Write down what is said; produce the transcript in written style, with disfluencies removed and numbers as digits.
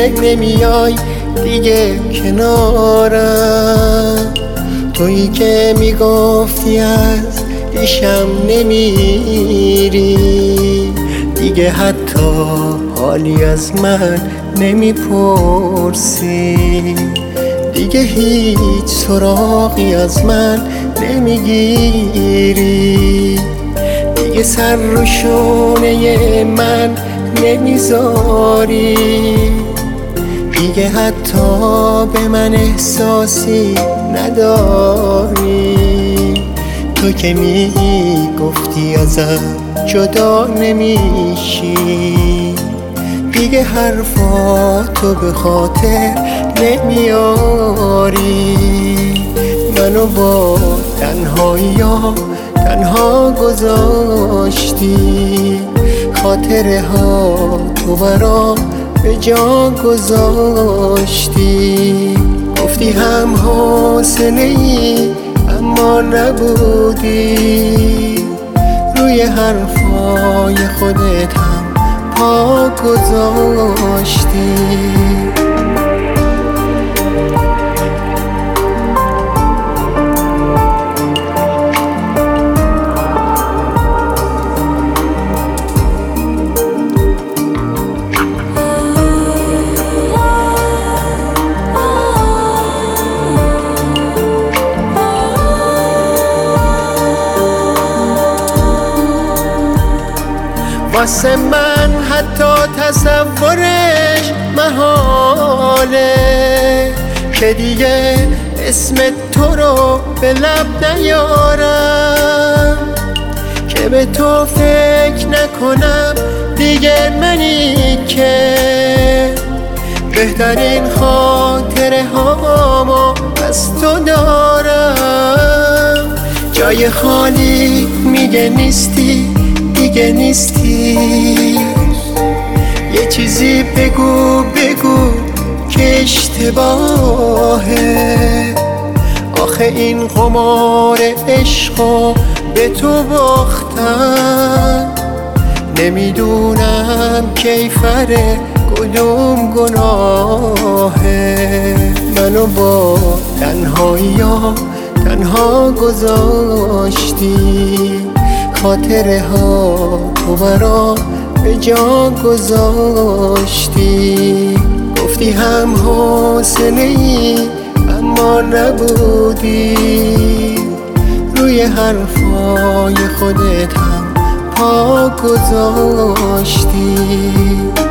که نمیای دیگه کنارم، تویی که میگفتی از پیشم نمیری، دیگه حتی حالی از من نمیپرسی، دیگه هیچ سراغی از من نمیگیری، دیگه سر رو شونه من نمیذاری، دیگه حتی به من احساسی نداری. تو که میگفتی ازم جدا نمیشی، دیگه حرفاتو به خاطر نمیاری، منو با تنهایی‌ها تنها گذاشتی، خاطره ها تو برام به جا گذاشتی، گفتی هم حوصله‌ای اما نبودی، روی حرفای خودت هم پا گذاشتی. واسه من حتی تصورش محاله که دیگه اسم تو رو به لب نیارم، که به تو فکر نکنم دیگه منی که بهترین خاطره هامو از تو دارم، جای خالی میگه نیستی دیگه نیستی، یه چیزی بگو که اشتباهه، آخه این قمار عشقو به تو باختم، نمیدونم کیفره کدوم گناهه، منو با تنهایی‌ها تنها گذاشتی، خاطره ها تو برام به جا گذاشتی، گفتی هم حوصله‌ای اما نبودی، روی حرفای خودت هم پا گذاشتی.